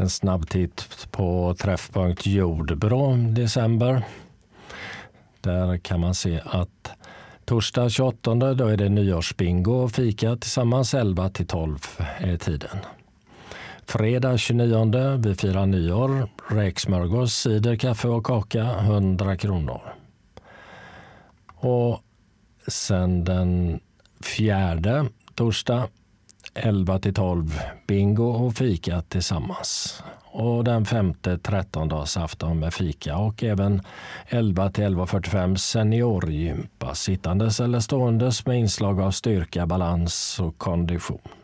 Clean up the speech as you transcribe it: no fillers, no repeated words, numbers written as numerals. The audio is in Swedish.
en snabb titt på Träffpunkt Jordbro december. Där kan man se att torsdag 28 då är det nyårsbingo och fika tillsammans 11 till 12 är tiden. Fredag 29 vi firar nyår, räksmörgås, cider, kaffe och kaka 100 kronor. Och sen den 4 torsdag 11 till 12 bingo och fika tillsammans. Och den 5:e 13-dagsafton med fika och även 11 till 11:45 seniorgympa, sittandes eller ståendes med inslag av styrka, balans och kondition.